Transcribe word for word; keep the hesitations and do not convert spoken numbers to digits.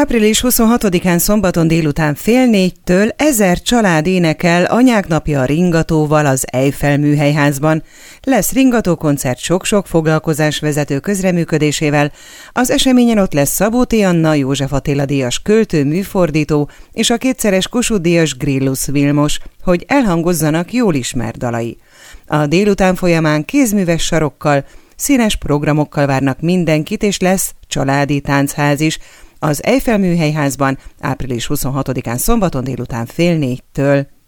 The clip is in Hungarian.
április huszonhatodikán szombaton délután fél négytől ezer család énekel Anyák napja a ringatóval az Eiffel műhelyházban. Lesz ringatókoncert sok-sok foglalkozásvezető közreműködésével. Az eseményen ott lesz Szabó T. Anna, József Attila díjas költő, műfordító és a kétszeres Kossuth díjas Grillus Vilmos, hogy elhangozzanak jól ismert dalai. A délután folyamán kézműves sarokkal, színes programokkal várnak mindenkit, és lesz családi táncház is az Eiffel műhelyházban április huszonhatodikán szombaton délután fél négytől.